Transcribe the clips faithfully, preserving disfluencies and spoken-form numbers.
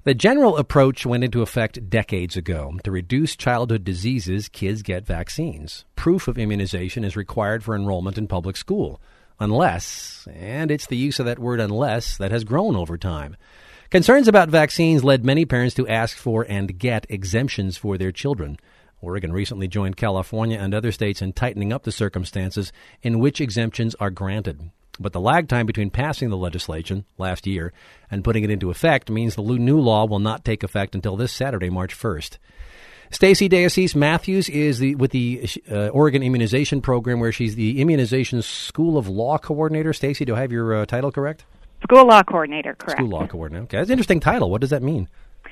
The general approach went into effect decades ago. To reduce childhood diseases, kids get vaccines. Proof of immunization is required for enrollment in public school. Unless, and it's the use of that word unless that has grown over time. Concerns about vaccines led many parents to ask for and get exemptions for their children. Oregon recently joined California and other states in tightening up the circumstances in which exemptions are granted. But the lag time between passing the legislation last year and putting it into effect means the new law will not take effect until this Saturday, March first. Stacey Diocese Matthews is the, with the uh, Oregon Immunization Program, where she's the Immunization School of Law Coordinator. Stacey, do I have your uh, title correct? School Law Coordinator, correct. School Law Coordinator. Okay, that's an interesting title. What does that mean?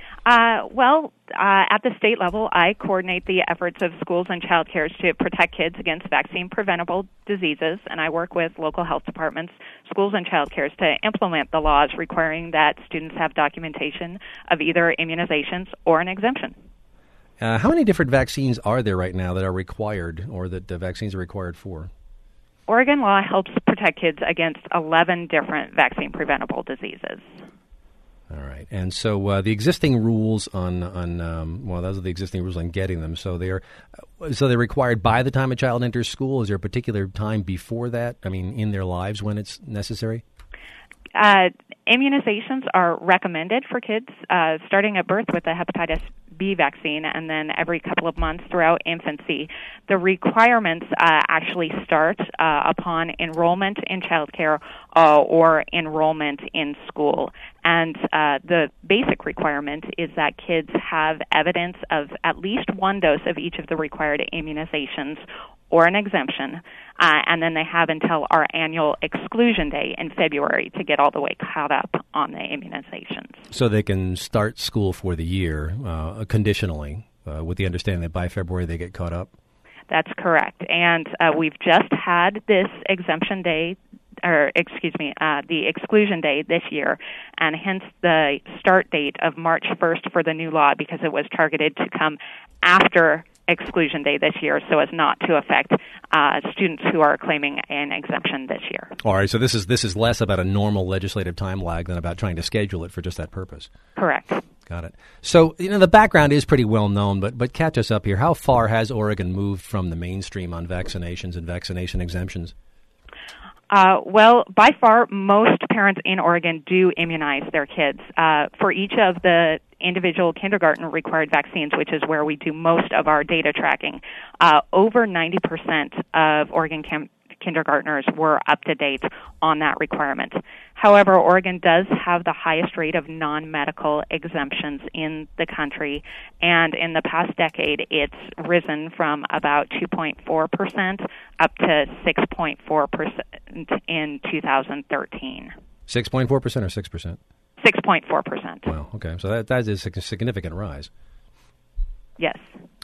Uh, well, uh, at the state level, I coordinate the efforts of schools and child cares to protect kids against vaccine-preventable diseases, and I work with local health departments, schools, and child cares to implement the laws requiring that students have documentation of either immunizations or an exemption. Uh, how many different vaccines are there right now that are required or that the vaccines are required for? Oregon law helps protect kids against eleven different vaccine-preventable diseases. All right, and so uh, the existing rules on on um, well, those are the existing rules on getting them. So they are, so they're required by the time a child enters school. Is there a particular time before that? I mean, in their lives when it's necessary? Uh, immunizations are recommended for kids uh, starting at birth with the hepatitis B vaccine, and then every couple of months throughout infancy. The requirements uh, actually start uh, upon enrollment in childcare uh, or enrollment in school. And uh, the basic requirement is that kids have evidence of at least one dose of each of the required immunizations or an exemption, uh, and then they have until our annual exclusion day in February to get all the way caught up on the immunizations. So they can start school for the year uh, conditionally, uh, with the understanding that by February they get caught up? That's correct. And uh, we've just had this exemption day, or excuse me, uh, the exclusion day this year, and hence the start date of March first for the new law, because it was targeted to come after exclusion day this year so as not to affect uh, students who are claiming an exemption this year. All right, so this is this is less about a normal legislative time lag than about trying to schedule it for just that purpose. Correct. Got it. So, you know, the background is pretty well known, but but catch us up here. How far has Oregon moved from the mainstream on vaccinations and vaccination exemptions? Uh, well, by far, most parents in Oregon do immunize their kids. Uh, for each of the individual kindergarten required vaccines, which is where we do most of our data tracking, uh, over ninety percent of Oregon cam- kindergartners were up to date on that requirement. However, Oregon does have the highest rate of non-medical exemptions in the country, and in the past decade, it's risen from about two point four percent up to six point four percent in two thousand thirteen. six point four percent or six percent? six point four percent. Wow, okay. So that, that is a significant rise. Yes.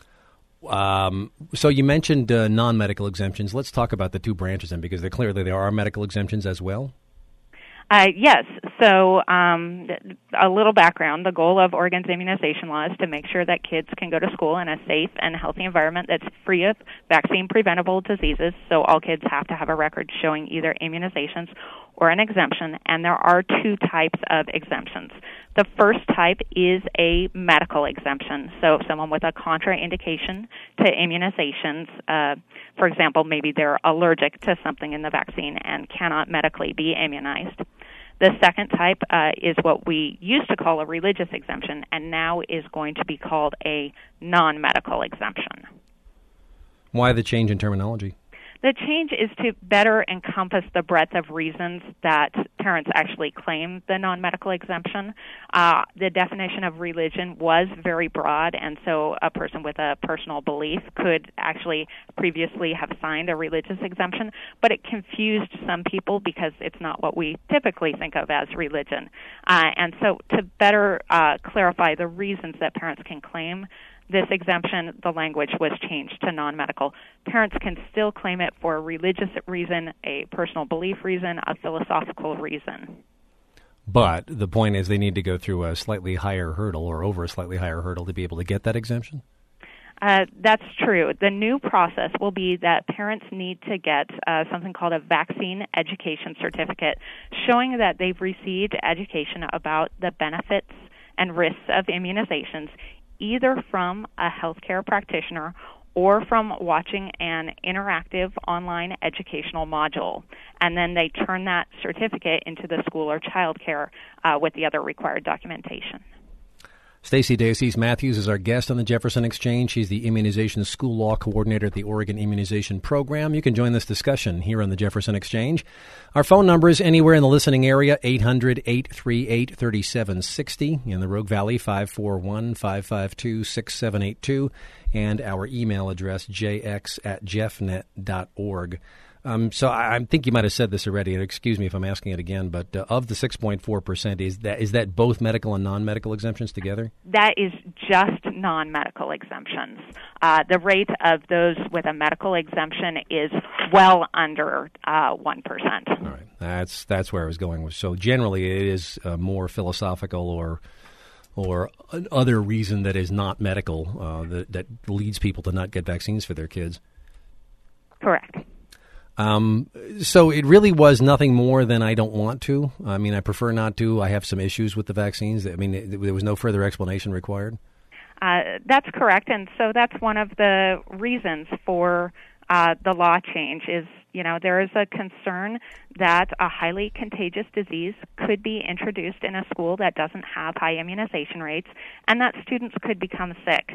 Um, so you mentioned uh, non-medical exemptions. Let's talk about the two branches then, because they're clearly there are medical exemptions as well. Uh, yes. So um, a little background. The goal of Oregon's immunization law is to make sure that kids can go to school in a safe and healthy environment that's free of vaccine-preventable diseases. So all kids have to have a record showing either immunizations or an exemption, and there are two types of exemptions. The first type is a medical exemption. So if someone with a contraindication to immunizations, uh, for example, maybe they're allergic to something in the vaccine and cannot medically be immunized. The second type uh, is what we used to call a religious exemption, and now is going to be called a non-medical exemption. Why the change in terminology? The change is to better encompass the breadth of reasons that parents actually claim the non-medical exemption. Uh, the definition of religion was very broad, and so a person with a personal belief could actually previously have signed a religious exemption, but it confused some people because it's not what we typically think of as religion. Uh, and so to better uh, clarify the reasons that parents can claim this exemption, the language was changed to non-medical. Parents can still claim it for a religious reason, a personal belief reason, a philosophical reason. But the point is they need to go through a slightly higher hurdle or over a slightly higher hurdle to be able to get that exemption? Uh, that's true. The new process will be that parents need to get uh, something called a vaccine education certificate, showing that they've received education about the benefits and risks of immunizations, either from a healthcare practitioner or from watching an interactive online educational module. And then they turn that certificate into the school or child care uh, with the other required documentation. Stacey Diocese Matthews is our guest on the Jefferson Exchange. She's the Immunization School Law Coordinator at the Oregon Immunization Program. You can join this discussion here on the Jefferson Exchange. Our phone number is anywhere in the listening area, eight hundred, eight three eight, three seven six zero. In the Rogue Valley, five four one, five five two, six seven eight two. And our email address, j x at jeffnet dot org. Um, so I, I think you might have said this already, and excuse me if I'm asking it again, but uh, of the six point four percent, is that is that both medical and non-medical exemptions together? That is just non-medical exemptions. Uh, the rate of those with a medical exemption is well under uh, one percent. All right. That's that's where I was going with. So generally it is uh, more philosophical or or other reason that is not medical uh, that, that leads people to not get vaccines for their kids. Correct. Um, so it really was nothing more than I don't want to. I mean, I prefer not to. I have some issues with the vaccines. I mean, it, there was no further explanation required. Uh, that's correct, and so that's one of the reasons for uh, the law change is, you know, there is a concern that a highly contagious disease could be introduced in a school that doesn't have high immunization rates, and that students could become sick.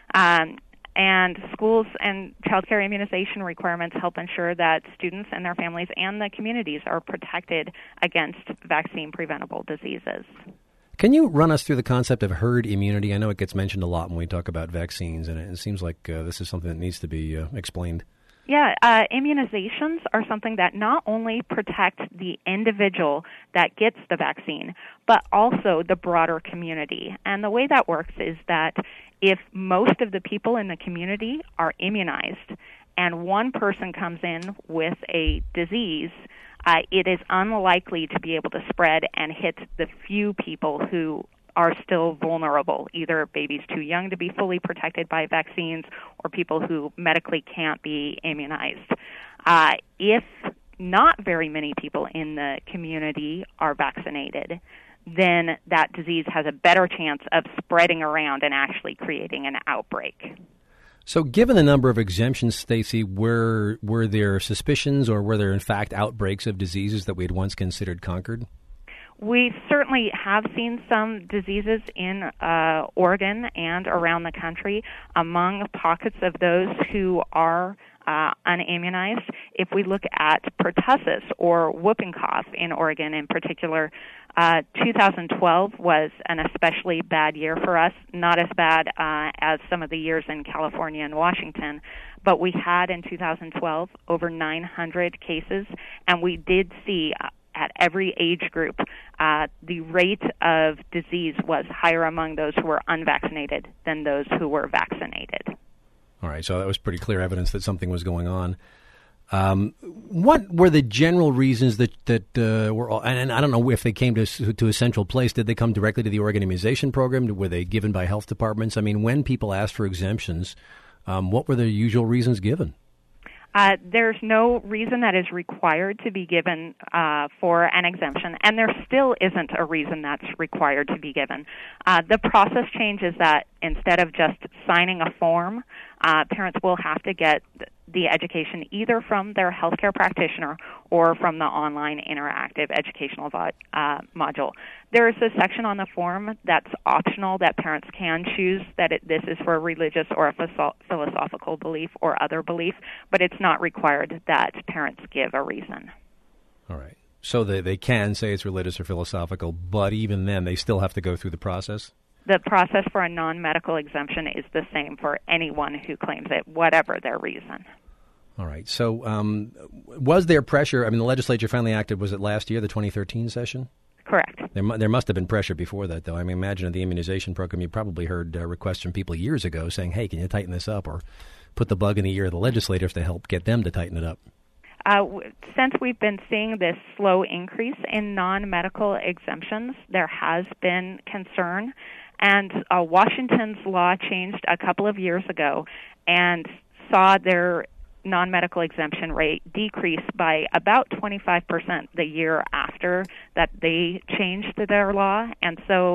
Um, And schools and child care immunization requirements help ensure that students and their families and the communities are protected against vaccine-preventable diseases. Can you run us through the concept of herd immunity? I know it gets mentioned a lot when we talk about vaccines, and it seems like uh, this is something that needs to be uh, explained. Yeah, uh, immunizations are something that not only protect the individual that gets the vaccine, but also the broader community. And the way that works is that if most of the people in the community are immunized and one person comes in with a disease, uh, it is unlikely to be able to spread and hit the few people who are still vulnerable, either babies too young to be fully protected by vaccines or people who medically can't be immunized. Uh, if not very many people in the community are vaccinated, then that disease has a better chance of spreading around and actually creating an outbreak. So given the number of exemptions, Stacey, were, were there suspicions or were there in fact outbreaks of diseases that we had once considered conquered? We certainly have seen some diseases in uh, Oregon and around the country among pockets of those who are uh, unimmunized. If we look at pertussis or whooping cough in Oregon in particular, uh, two thousand twelve was an especially bad year for us, not as bad uh, as some of the years in California and Washington, but we had in two thousand twelve over nine hundred cases, and we did see uh, at every age group, uh, the rate of disease was higher among those who were unvaccinated than those who were vaccinated. All right, so that was pretty clear evidence that something was going on. Um, what were the general reasons that that uh, were, all, and, and I don't know if they came to to a central place. Did they come directly to the Oregon Immunization Program? Were they given by health departments? I mean, when people asked for exemptions, um, what were the usual reasons given? Uh, there's no reason that is required to be given uh, for an exemption, and there still isn't a reason that's required to be given. Uh, the process change is that instead of just signing a form, uh, parents will have to get the education either from their healthcare practitioner or from the online interactive educational vo- uh, module. There is a section on the form that's optional that parents can choose that it, this is for a religious or a philosophical belief or other belief, but it's not required that parents give a reason. All right. So they, they can say it's religious or philosophical, but even then they still have to go through the process? The process for a non-medical exemption is the same for anyone who claims it, whatever their reason. All right. So um, was there pressure? I mean, the legislature finally acted, was it last year, the twenty thirteen session? Correct. There, there must have been pressure before that, though. I mean, imagine at the immunization program, you probably heard uh, requests from people years ago saying, hey, can you tighten this up, or put the bug in the ear of the legislators to help get them to tighten it up. Uh, since we've been seeing this slow increase in non-medical exemptions, there has been concern. And uh, Washington's law changed a couple of years ago and saw their non-medical exemption rate decrease by about twenty-five percent the year after that they changed their law. And so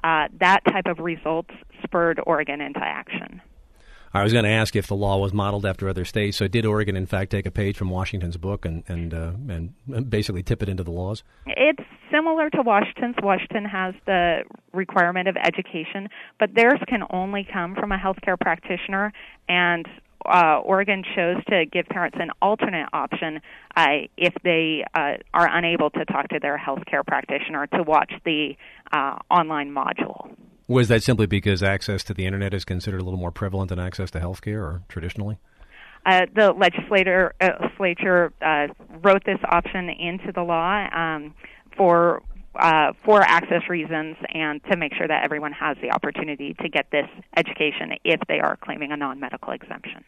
uh, that type of results spurred Oregon into action. I was going to ask if the law was modeled after other states. So did Oregon, in fact, take a page from Washington's book and and uh, and basically tip it into the laws? It's similar to Washington's. Washington has the requirement of education, but theirs can only come from a healthcare practitioner, and uh, Oregon chose to give parents an alternate option uh, if they uh, are unable to talk to their healthcare practitioner to watch the uh, online module. Was that simply because access to the Internet is considered a little more prevalent than access to health care, or traditionally? Uh, the legislator, uh, legislature uh, wrote this option into the law um, for uh, for access reasons and to make sure that everyone has the opportunity to get this education if they are claiming a non-medical exemption.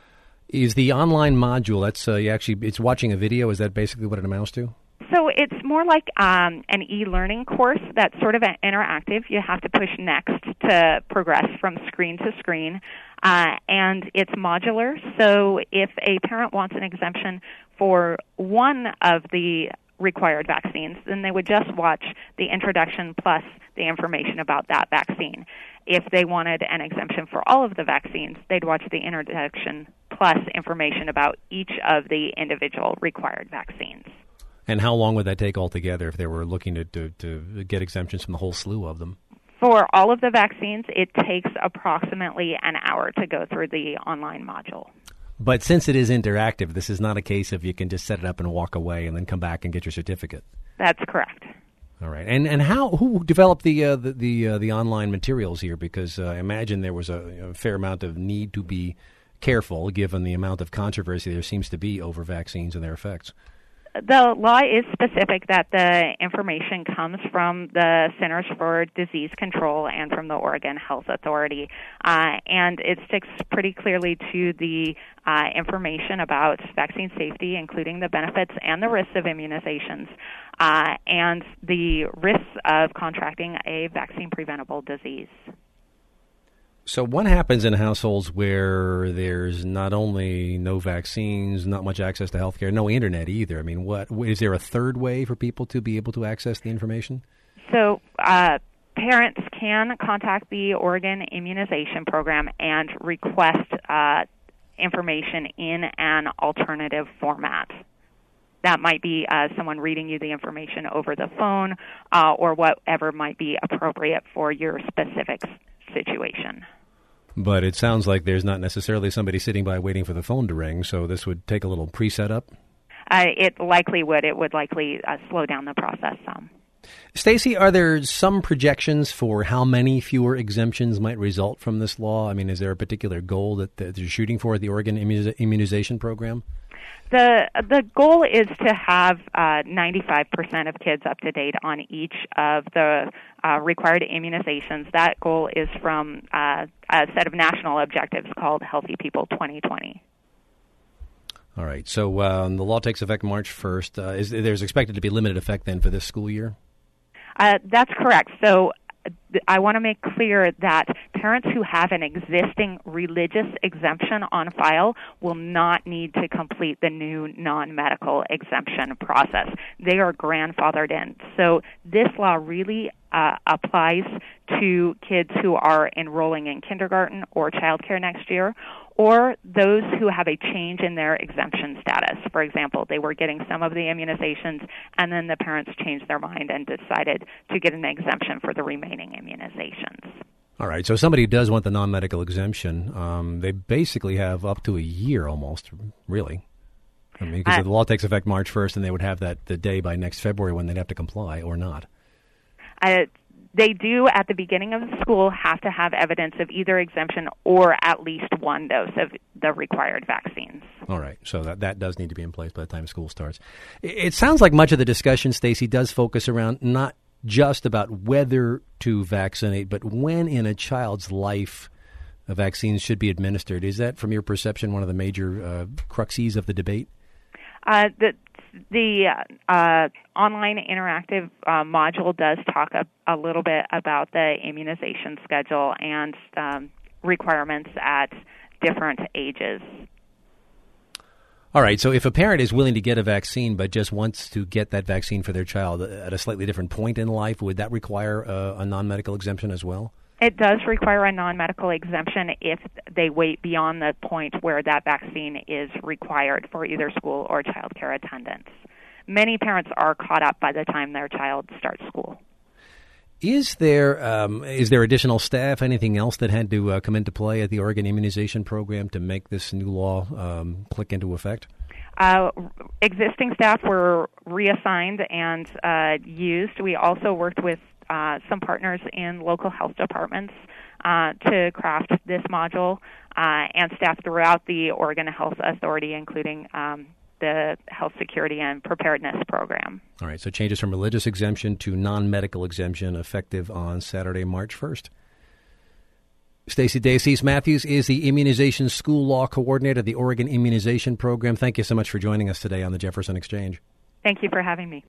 Is the online module, that's uh, you actually, it's watching a video, is that basically what it amounts to? So it's more like um, an e-learning course that's sort of interactive. You have to push next to progress from screen to screen, uh, and it's modular. So if a parent wants an exemption for one of the required vaccines, then they would just watch the introduction plus the information about that vaccine. If they wanted an exemption for all of the vaccines, they'd watch the introduction plus information about each of the individual required vaccines. And how long would that take altogether if they were looking to, to, to get exemptions from the whole slew of them? For all of the vaccines, it takes approximately an hour to go through the online module. But since it is interactive, this is not a case of you can just set it up and walk away and then come back and get your certificate. That's correct. All right. And and how who developed the uh, the the, uh, the online materials here? Because uh, I imagine there was a, a fair amount of need to be careful given the amount of controversy there seems to be over vaccines and their effects. The law is specific that the information comes from the Centers for Disease Control and from the Oregon Health Authority, uh, and it sticks pretty clearly to the uh, information about vaccine safety, including the benefits and the risks of immunizations, uh, and the risks of contracting a vaccine-preventable disease. So what happens in households where there's not only no vaccines, not much access to healthcare, no internet either? I mean, what is there a third way for people to be able to access the information? So uh, parents can contact the Oregon Immunization Program and request uh, information in an alternative format. That might be uh, someone reading you the information over the phone uh, or whatever might be appropriate for your specific situation. But it sounds like there's not necessarily somebody sitting by waiting for the phone to ring, so this would take a little pre-setup? Uh, it likely would. It would likely uh, slow down the process some. Stacey, are there some projections for how many fewer exemptions might result from this law? I mean, is there a particular goal that, that you're shooting for at the Oregon Immunization Program? The the goal is to have uh, ninety-five percent of kids up to date on each of the uh, required immunizations. That goal is from uh, a set of national objectives called Healthy People twenty twenty. All right. So um, the law takes effect March first. Uh, is there's expected to be limited effect then for this school year? Uh, that's correct. So I want to make clear that parents who have an existing religious exemption on file will not need to complete the new non-medical exemption process. They are grandfathered in. So this law really uh, applies to kids who are enrolling in kindergarten or childcare next year, or those who have a change in their exemption status. For example, they were getting some of the immunizations, and then the parents changed their mind and decided to get an exemption for the remaining immunizations. All right, so somebody who does want the non-medical exemption, um, they basically have up to a year almost, really. I mean, because uh, the law takes effect March first, and they would have that the day by next February when they'd have to comply or not. Uh, They do, at the beginning of the school, have to have evidence of either exemption or at least one dose of the required vaccines. All right. So that, that does need to be in place by the time school starts. It, it sounds like much of the discussion, Stacey, does focus around not just about whether to vaccinate, but when in a child's life a vaccine should be administered. Is that, from your perception, one of the major uh, cruxes of the debate? Uh, the the uh, online interactive uh, module does talk a, a little bit about the immunization schedule and um, requirements at different ages. All right, so if a parent is willing to get a vaccine but just wants to get that vaccine for their child at a slightly different point in life, would that require a, a non-medical exemption as well? It does require a non-medical exemption if they wait beyond the point where that vaccine is required for either school or child care attendance. Many parents are caught up by the time their child starts school. Is there um, is there additional staff, anything else that had to uh, come into play at the Oregon Immunization Program to make this new law um, click into effect? Uh, existing staff were reassigned and uh, used. We also worked with uh, some partners in local health departments uh, to craft this module, uh, and staff throughout the Oregon Health Authority, including um, the Health Security and Preparedness Program. All right, so changes from religious exemption to non-medical exemption effective on Saturday, March first. Stacey DeAssis Matthews is the Immunization School Law Coordinator of the Oregon Immunization Program. Thank you so much for joining us today on the Jefferson Exchange. Thank you for having me.